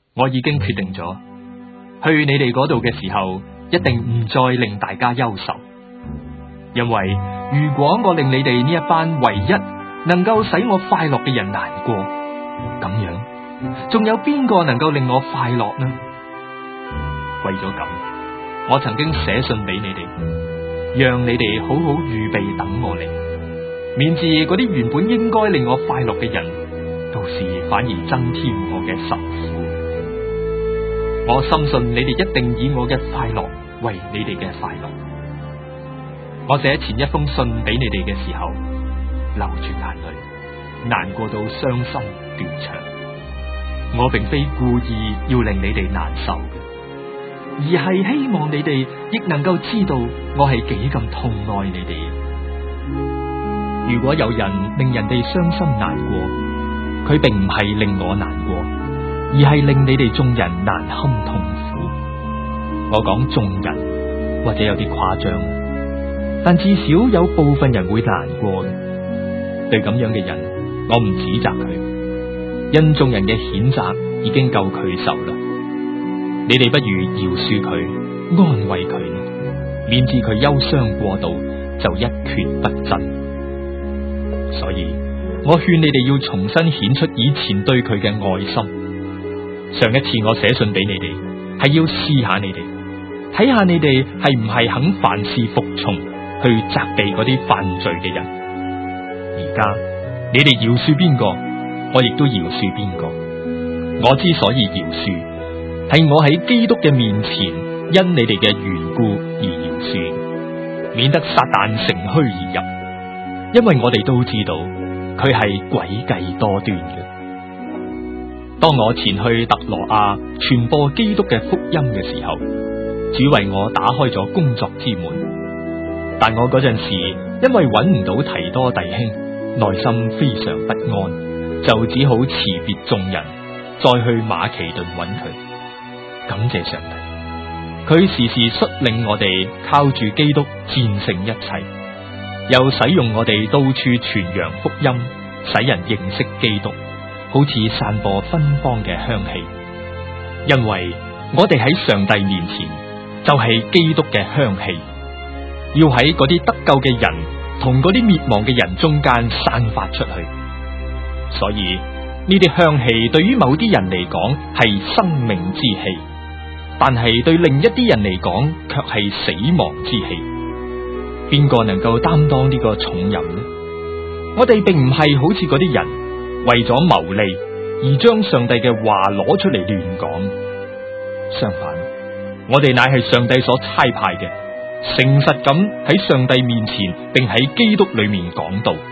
我已經決定咗，去你哋嗰度嘅時候，一定唔再令大家憂愁。因為如果我令你哋呢一班唯一能夠使我快樂嘅人難過，咁樣仲有邊個能夠令我快樂呢？為咗咁，我曾經寫信俾你哋，讓你哋好好預備等我嚟，免致嗰啲原本應該令我快樂嘅人，到時反而增添我嘅愁苦。我深信你哋一定以我嘅快樂為你哋嘅快樂。我寫前一封信俾你哋嘅時候，流住眼淚，難過到傷心斷腸。我並非故意要令你哋難受嘅，而係希望你哋亦能夠知道我係幾咁痛愛你哋。如果有人令人哋傷心難過，佢並唔係令我難過，而係令你哋眾人難堪痛苦。我講眾人或者有啲誇張，但至少有部分人會難過嘅。對咁樣嘅人，我唔指責佢，因眾人嘅譴責已經夠佢受啦。你哋不如饒恕佢，安慰佢，免致佢憂傷過度，就一蹶不振。所以我勸你哋要重新顯出以前對佢嘅愛心。上一次我寫信俾你哋，係要試下你哋，睇下你哋係唔係肯凡事服從，去責備嗰啲犯罪嘅人。而家你哋饒恕邊個，我亦都饒恕邊個。我之所以饒恕，係我喺基督嘅面前，因你哋嘅緣故而饒恕，免得撒旦乘虛而入。因為我哋都知道佢係詭計多端嘅。當我前去特羅亞傳播基督嘅福音嘅時候，主為我打開咗工作之門。但我嗰陣時因為揾唔到提多弟兄，內心非常不安，就只好辭別眾人，再去馬其頓揾佢。感謝上帝，佢時時率領我哋靠住基督戰勝一切，又使用我哋到處傳揚福音，使人認識基督，好似散播芬芳嘅香氣。因為我哋喺上帝面前就係基督嘅香氣，要喺嗰啲得救嘅人同嗰啲滅亡嘅人中間散發出去。所以呢啲香氣對於某啲人嚟講係生命之氣，但係對另一啲人嚟講卻係死亡之氣。邊個能夠擔當呢個重任呢？我哋並唔係好似嗰啲人為咗牟利而將上帝嘅話攞出嚟亂講。相反，我哋乃係上帝所差派嘅，誠實咁喺上帝面前並喺基督裏面講道。